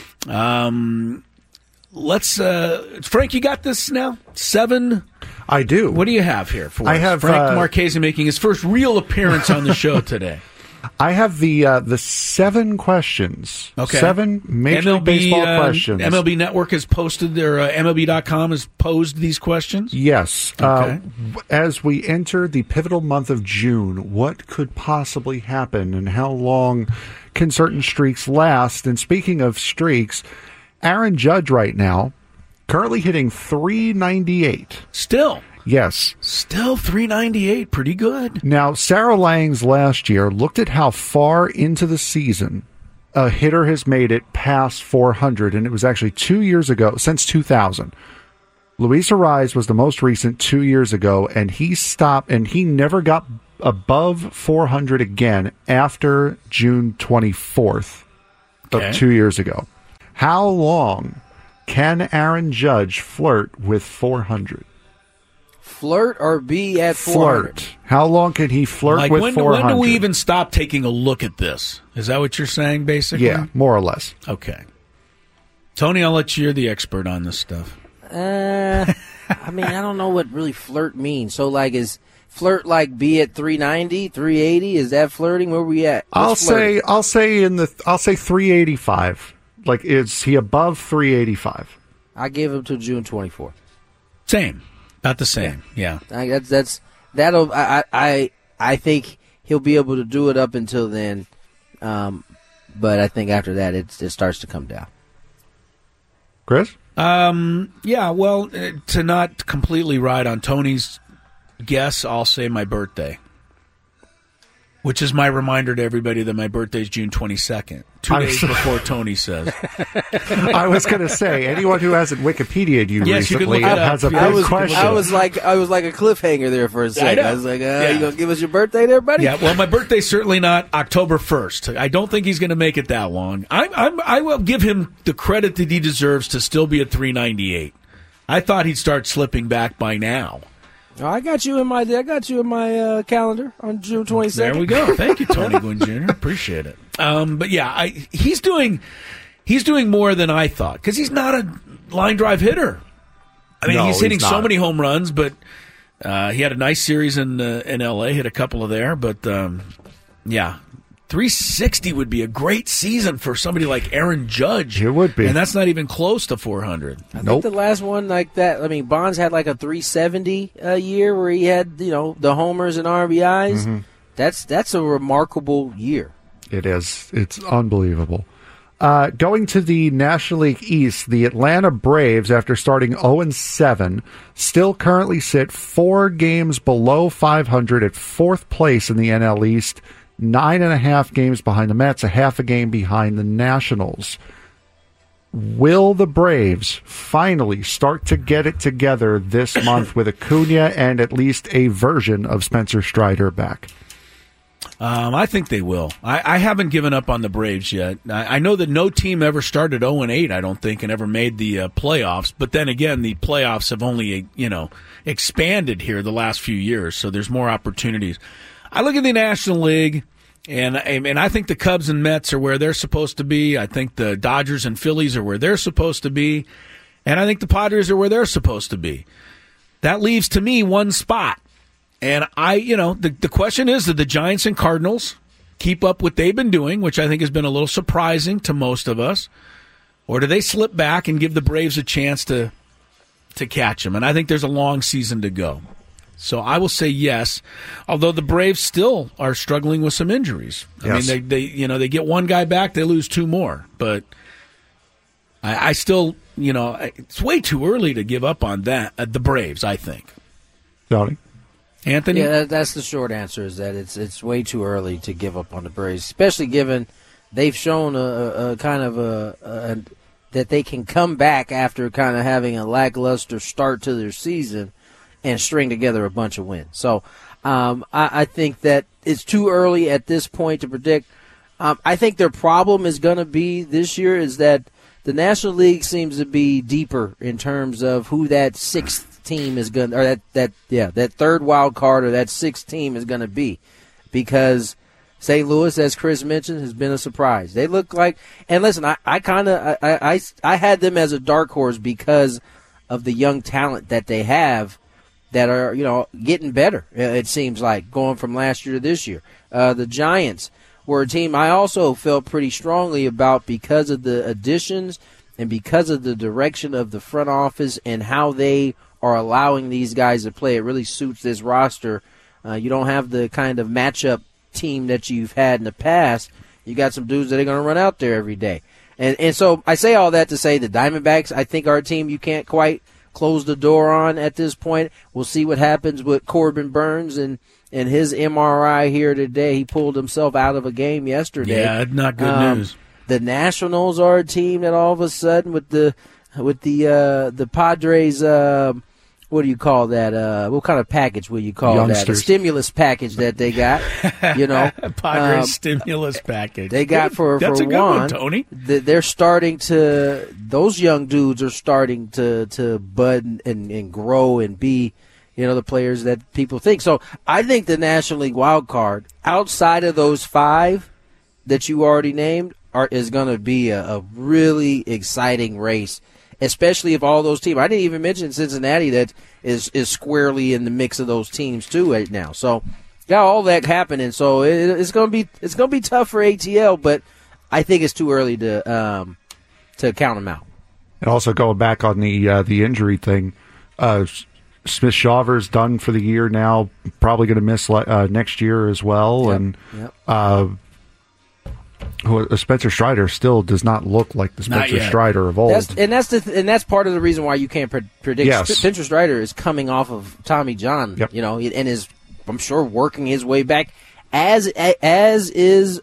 Let's Frank, you got this now? 7. I do. What do you have here for us? I have Frank Marchese making his first real appearance on the show today. I have the 7 questions. Okay. 7 Major League Baseball questions. MLB Network has posted MLB.com has posed these questions? Yes. Okay. As we enter the pivotal month of June, what could possibly happen, and how long can certain streaks last? And speaking of streaks, Aaron Judge right now, currently hitting .398. Still? Yes. Still .398. Pretty good. Now, Sarah Langs last year looked at how far into the season a hitter has made it past 400, and it was actually 2 years ago, since 2000. Luis Arraez was the most recent 2 years ago, and he stopped, and he never got above 400 again after June 24th of 2 years ago. How long can Aaron Judge flirt with 400? Flirt or be at 400? Flirt. How long can he flirt with 400? When do we even stop taking a look at this? Is that what you're saying, basically? Yeah, more or less. Okay. Tony, I'll let you. You're the expert on this stuff. I don't know what really flirt means. So, is flirt be at 390, 380? Is that flirting? Where are we at? I'll say 385. Is he above 385? I give him to June 24th. Same. Not the same. Yeah. That'll. I think he'll be able to do it up until then, but I think after that it starts to come down. Chris? Yeah. Well, to not completely ride on Tony's guess, I'll say my birthday, which is my reminder to everybody that my birthday is June 22nd, 2 days before Tony says. I was going to say, anyone who hasn't Wikipedia'd you recently has a big question. I was like a cliffhanger there for a second. I was like, you going to give us your birthday there, buddy? Yeah, well, my birthday's certainly not October 1st. I don't think he's going to make it that long. I will give him the credit that he deserves to still be at 398. I thought he'd start slipping back by now. I got you in my calendar on June 22nd. There we go. Thank you, Tony Gwynn Jr. Appreciate it. But yeah, he's doing more than I thought, because he's not a line drive hitter. I mean, he's hitting so many home runs, but he had a nice series in L.A. Hit a couple of there, but yeah. 360 would be a great season for somebody like Aaron Judge. It would be. And that's not even close to 400. I think the last one like that, Bonds had a 370 year where he had, the homers and RBIs. Mm-hmm. That's a remarkable year. It is. It's unbelievable. Going to the National League East, the Atlanta Braves, after starting 0-7, still currently sit 4 games below 500 at 4th place in the NL East, 9.5 games behind the Mets, a half a game behind the Nationals. Will the Braves finally start to get it together this month with Acuna and at least a version of Spencer Strider back? I think they will. I haven't given up on the Braves yet. I know that no team ever started 0-8, I don't think, and ever made the playoffs. But then again, the playoffs have only, expanded here the last few years, so there's more opportunities. I look at the National League, and I think the Cubs and Mets are where they're supposed to be. I think the Dodgers and Phillies are where they're supposed to be. And I think the Padres are where they're supposed to be. That leaves, to me, one spot. And the question is, did the Giants and Cardinals keep up what they've been doing, which I think has been a little surprising to most of us, or do they slip back and give the Braves a chance to catch them? And I think there's a long season to go. So I will say yes, although the Braves still are struggling with some injuries. Yes. I mean, they get one guy back, they lose 2 more. But I still, it's way too early to give up on that, the Braves, I think. Johnny? Anthony? Yeah, that's the short answer, is that it's way too early to give up on the Braves, especially given they've shown a kind of that they can come back after kind of having a lackluster start to their season and string together a bunch of wins. So I think that it's too early at this point to predict. I think their problem is going to be this year is that the National League seems to be deeper in terms of who that 6th team is going, or that 3rd wild card or that 6th team is going to be, because St. Louis, as Chris mentioned, has been a surprise. They look like, and listen, I had them as a dark horse because of the young talent that they have that are getting better. It seems like going from last year to this year. The Giants were a team I also felt pretty strongly about because of the additions and because of the direction of the front office and how they are allowing these guys to play. It really suits this roster. You don't have the kind of matchup team that you've had in the past. You got some dudes that are going to run out there every day. And so I say all that to say the Diamondbacks, I think, are a team you can't quite close the door on at this point. We'll see what happens with Corbin Burns and his MRI here today. He pulled himself out of a game yesterday. Yeah, not good news. The Nationals are a team that all of a sudden with the Padres, what do you call that? What kind of package will you call Youngsters. that? A stimulus package that they got, Padres stimulus package. They got for That's a good one, Tony. They're starting to, those young dudes are starting to bud and grow and be, the players that people think. So I think the National League wild card, outside of those 5 that you already named, is going to be a really exciting race, especially if all those teams. I didn't even mention Cincinnati that is squarely in the mix of those teams too right now. So got all that happening. So it's going to be tough for ATL, but I think it's too early to count them out. And also going back on the injury thing, Smith-Shawver's done for the year now. Probably going to miss next year as well. Yep. And Spencer Strider still does not look like the Spencer Strider of old. That's part of the reason why you can't predict. Yes. Spencer Strider is coming off of Tommy John, yep. And is, I'm sure, working his way back. As is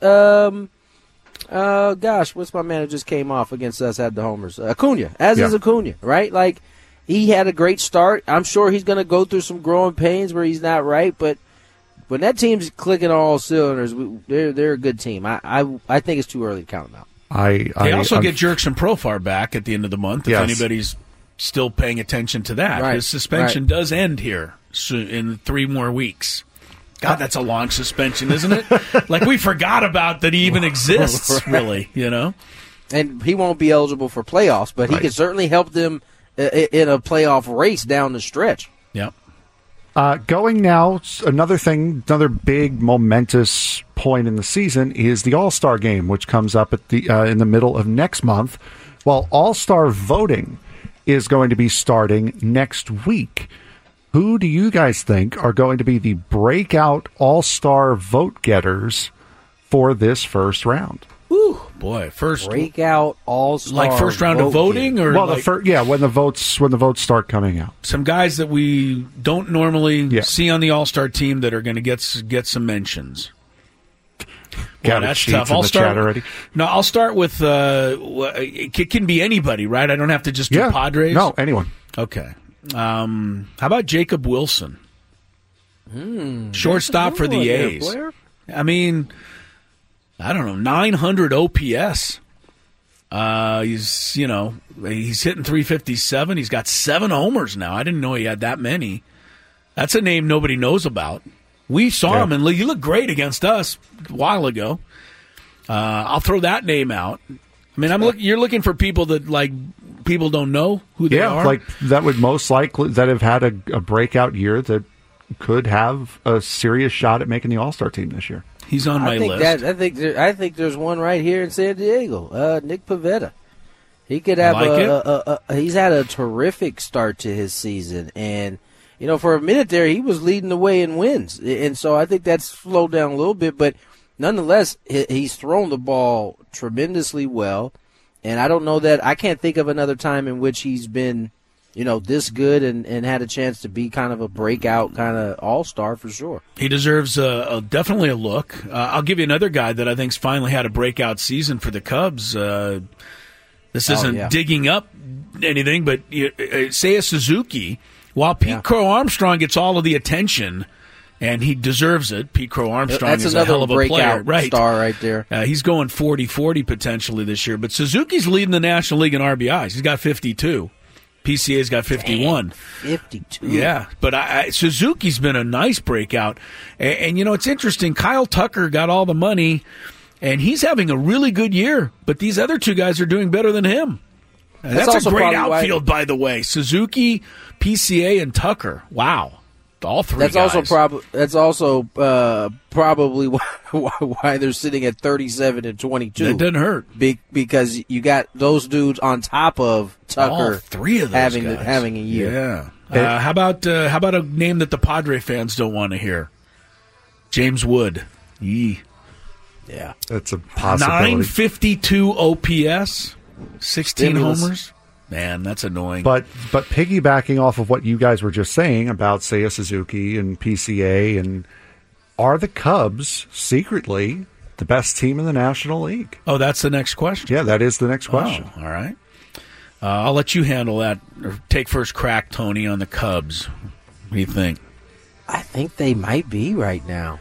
what's my man who just came off against us at the homers? Acuna. Is Acuna, right? Like, he had a great start. I'm sure he's going to go through some growing pains where he's not right, but when that team's clicking all cylinders, they're a good team. I think it's too early to count them out. They also get Jurickson Profar back at the end of the month, if anybody's still paying attention to that. Right. His suspension does end here in 3 more weeks. God, that's a long suspension, isn't it? Like, we forgot about that he even exists, really, And he won't be eligible for playoffs, but he can certainly help them in a playoff race down the stretch. Yep. Going now, another big momentous point in the season is the All-Star Game, which comes up at in the middle of next month. Well, All-Star voting is going to be starting next week. Who do you guys think are going to be the breakout all-star vote getters for this first round? Ooh, boy, first breakout all-star, like first round of voting, or well, when the votes start coming out. Some guys that we don't normally see on the all-star team that are going to get some mentions. Got that's tough. I'll start already. No, I'll start with. It can be anybody, right? I don't have to just do Padres. No, anyone. Okay. How about Jacob Wilson? Shortstop for the A's. I mean, I don't know, 900 OPS. He's hitting 357. He's got 7 homers now. I didn't know he had that many. That's a name nobody knows about. We saw him, and he looked great against us a while ago. I'll throw that name out. I mean, you're looking for people that people don't know who they are. Yeah, like that would most likely that have had a breakout year that could have a serious shot at making the All-Star team this year. He's on my list. I think there's one right here in San Diego. Nick Pivetta. He could have he's had a terrific start to his season, and for a minute there he was leading the way in wins, and so I think that's slowed down a little bit, but nonetheless he's thrown the ball tremendously well, and I can't think of another time in which he's been this good and had a chance to be kind of a breakout kind of all-star for sure. He deserves definitely a look. I'll give you another guy that I think's finally had a breakout season for the Cubs. This isn't digging up anything, but Seiya Suzuki, while Pete Crow Armstrong gets all of the attention, and he deserves it. Pete Crow Armstrong is a hell of a player. Right. Star right there. He's going 40-40 potentially this year, but Suzuki's leading the National League in RBIs. He's got 52. PCA's got 51. 52. Yeah, but Suzuki's been a nice breakout. And it's interesting. Kyle Tucker got all the money, and he's having a really good year, but these other two guys are doing better than him. That's a great outfield, by the way. Suzuki, PCA, and Tucker. Wow. All three guys. That's also probably why they're sitting at 37 and 22. That doesn't hurt because you got those dudes on top of Tucker. All three of those guys having a year. Yeah. How about a name that the Padre fans don't want to hear? James Wood. Yeah, that's a possibility. 952 OPS, 16 homers. Man, that's annoying. But piggybacking off of what you guys were just saying about Seiya Suzuki and PCA, and are the Cubs secretly the best team in the National League? Oh, that's the next question. Yeah, that is the next question. Oh, all right. I'll let you handle that, or take first crack, Tony, on the Cubs. What do you think? I think they might be right now.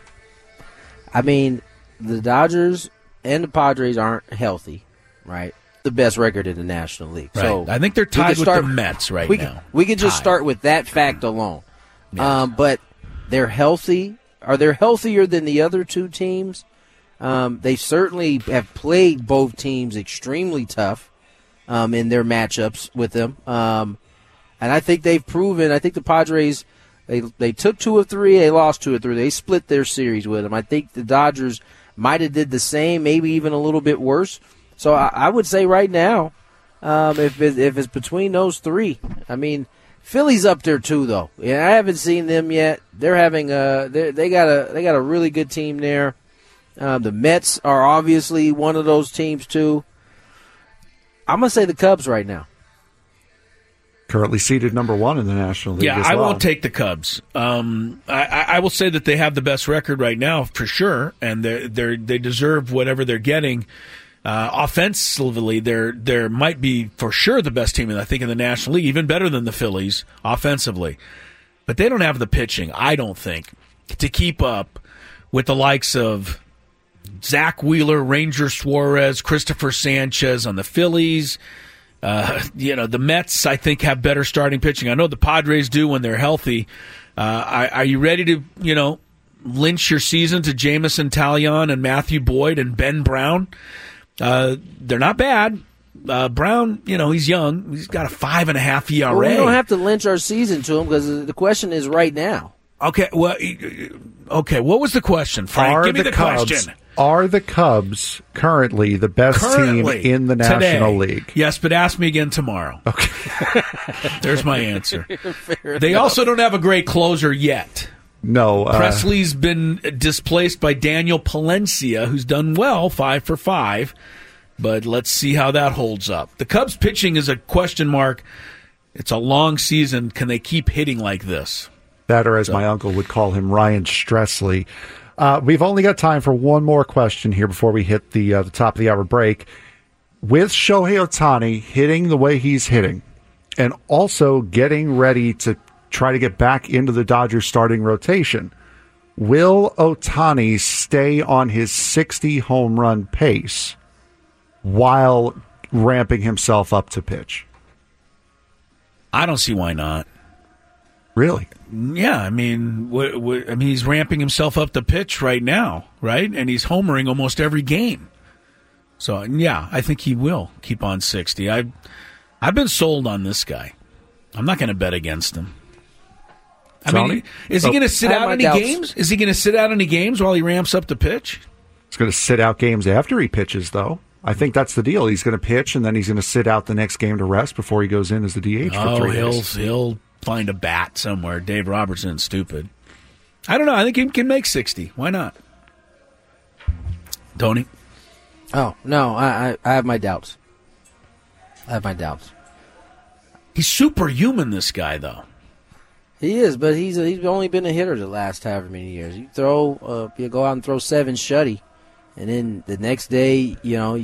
I mean, the Dodgers and the Padres aren't healthy, right? The best record in the National League. Right. So I think they're tied with the Mets now. We can just start with that fact alone. Yes. But they're healthy. Are they healthier than the other two teams? They certainly have played both teams extremely tough in their matchups with them. And I think they've proven, I think the Padres, they took 2 of 3, they lost 2 of 3. They split their series with them. I think the Dodgers might have did the same, maybe even a little bit worse. So I would say right now, if it's between those three, I mean, Philly's up there too, though. Yeah, I haven't seen them yet. They're having they got a really good team there. The Mets are obviously one of those teams too. I'm gonna say the Cubs right now. Currently seeded number 1 in the National League. Yeah, as well. I won't take the Cubs. I will say that they have the best record right now for sure, and they deserve whatever they're getting. Offensively, there might be for sure the best team in the National League, even better than the Phillies offensively. But they don't have the pitching, I don't think, to keep up with the likes of Zach Wheeler, Ranger Suarez, Christopher Sanchez on the Phillies. The Mets, I think, have better starting pitching. I know the Padres do when they're healthy. Are you ready to, lynch your season to Jameson Taillon and Matthew Boyd and Ben Brown? They're not bad. Brown, he's young. He's got a 5.5 ERA. Well, we don't have to lynch our season to him because the question is right now. Okay. Well, what was the question, Frank? Give me the question. Are the Cubs currently the best team in the National League? Yes, but ask me again tomorrow. Okay. There's my answer. They also don't have a great closer yet. No. Presley's been displaced by Daniel Palencia, who's done well, 5 for 5. But let's see how that holds up. The Cubs pitching is a question mark. It's a long season. Can they keep hitting like this? That, or as my uncle would call him, Ryan Stressley. We've only got time for one more question here before we hit the top of the hour break. With Shohei Ohtani hitting the way he's hitting, and also getting ready to try to get back into the Dodgers starting rotation, will Ohtani stay on his 60 home run pace while ramping himself up to pitch? I don't see why not. Really? Yeah, I mean, he's ramping himself up to pitch right now, right? And he's homering almost every game. So, yeah, I think he will keep on 60. I've been sold on this guy. I'm not going to bet against him. I mean, is he going to sit out any games? Is he going to sit out any games while he ramps up the pitch? He's going to sit out games after he pitches, though. I think that's the deal. He's going to pitch, and then he's going to sit out the next game to rest before he goes in as the DH for 3 days. He'll find a bat somewhere. Dave Robertson's stupid. I don't know. I think he can make 60. Why not? Tony? Oh, no. I have my doubts. He's superhuman, this guy, though. He is, but he's only been a hitter the last however many years. You go out and throw 7 shutty, and then the next day,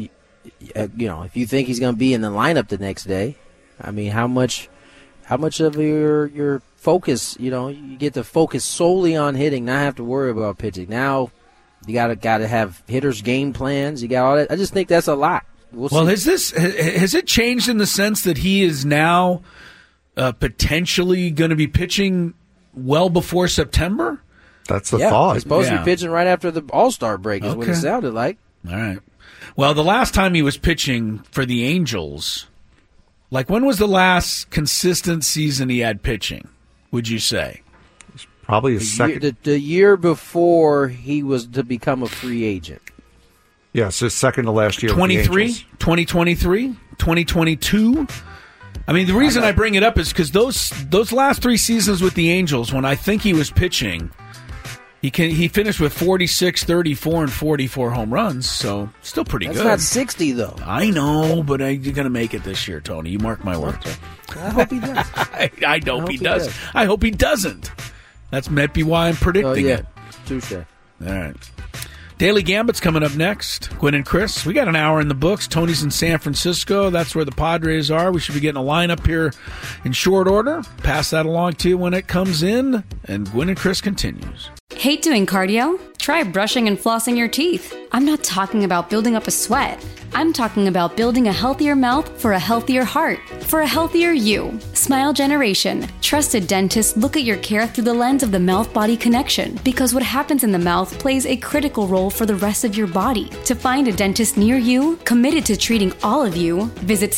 if you think he's going to be in the lineup the next day, I mean, how much of your focus, you get to focus solely on hitting, not have to worry about pitching. Now you got to have hitters' game plans. You got all that. I just think that's a lot. Well, has it changed in the sense that he is now potentially going to be pitching well before September? That's the thought. He's supposed to be pitching right after the All-Star break is what it sounded like. All right. Well, the last time he was pitching for the Angels, like when was the last consistent season he had pitching, would you say? Probably his second. The year before he was to become a free agent. Yes, his second to last year. 2023, 2022. I mean, the reason I bring it up is because those last 3 seasons with the Angels, when I think he was pitching, he finished with 46, 34, and 44 home runs, so still pretty good. That's not 60, though. I know, but you're going to make it this year, Tony. You mark my words. I hope he does. I hope he does. I hope he doesn't. That might be why I'm predicting it. Touche. All right. Daily Gambit's coming up next. Gwen and Chris, we got an hour in the books. Tony's in San Francisco. That's where the Padres are. We should be getting a lineup here in short order. Pass that along to you when it comes in. And Gwen and Chris continues. Hate doing cardio? Try brushing and flossing your teeth. I'm not talking about building up a sweat. I'm talking about building a healthier mouth for a healthier heart, for a healthier you. Smile Generation. Trusted dentists look at your care through the lens of the mouth-body connection, because what happens in the mouth plays a critical role for the rest of your body. To find a dentist near you, committed to treating all of you, visit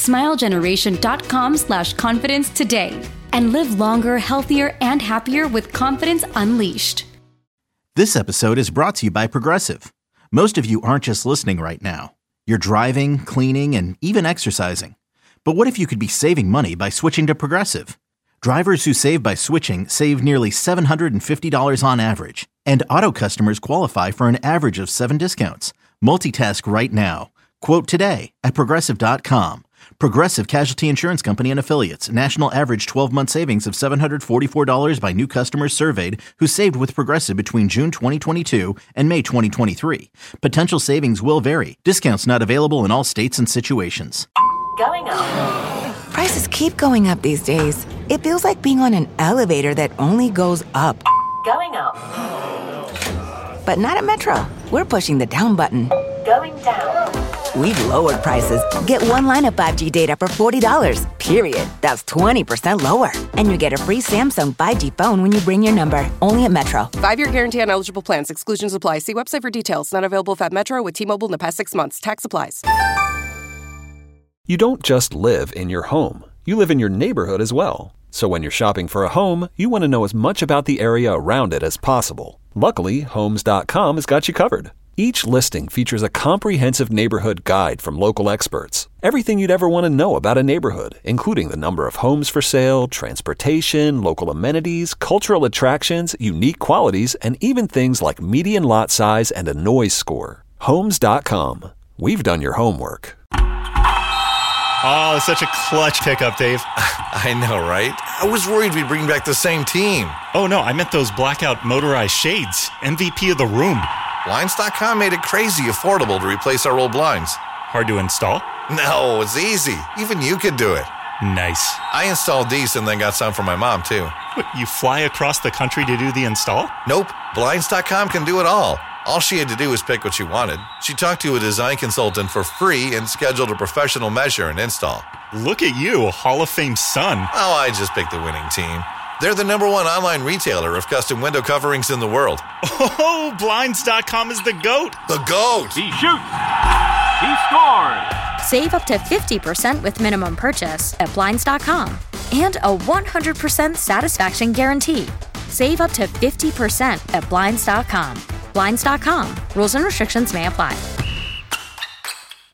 smilegeneration.com/confidence today. And live longer, healthier, and happier with confidence unleashed. This episode is brought to you by Progressive. Most of you aren't just listening right now. You're driving, cleaning, and even exercising. But what if you could be saving money by switching to Progressive? Drivers who save by switching save nearly $750 on average. And auto customers qualify for an average of 7 discounts. Multitask right now. Quote today at Progressive.com. Progressive Casualty Insurance Company and Affiliates. National average 12-month savings of $744 by new customers surveyed who saved with Progressive between June 2022 and May 2023. Potential savings will vary. Discounts not available in all states and situations. Going up. Prices keep going up these days. It feels like being on an elevator that only goes up. Going up. But not at Metro. We're pushing the down button. Going down. We've lowered prices. Get one line of 5G data for $40, period. That's 20% lower. And you get a free Samsung 5G phone when you bring your number. Only at Metro. 5-year guarantee on eligible plans. Exclusions apply. See website for details. Not available at Metro with T-Mobile in the past 6 months. Tax applies. You don't just live in your home. You live in your neighborhood as well. So when you're shopping for a home, you want to know as much about the area around it as possible. Luckily, Homes.com has got you covered. Each listing features a comprehensive neighborhood guide from local experts. Everything you'd ever want to know about a neighborhood, including the number of homes for sale, transportation, local amenities, cultural attractions, unique qualities, and even things like median lot size and a noise score. Homes.com. We've done your homework. Oh, it's such a clutch pickup, Dave. I know, right? I was worried we'd bring back the same team. Oh, no, I meant those blackout motorized shades. MVP of the room. Blinds.com made it crazy affordable to replace our old blinds. Hard to install? No, it's easy. Even you could do it. Nice. I installed these and then got some for my mom, too. What, you fly across the country to do the install? Nope. Blinds.com can do it all. All she had to do was pick what she wanted. She talked to a design consultant for free and scheduled a professional measure and install. Look at you, Hall of Fame son. Oh, I just picked the winning team. They're the #1 online retailer of custom window coverings in the world. Oh, Blinds.com is the GOAT. The GOAT! He shoots! He scores! Save up to 50% with minimum purchase at Blinds.com. And a 100% satisfaction guarantee. Save up to 50% at Blinds.com. Blinds.com. Rules and restrictions may apply.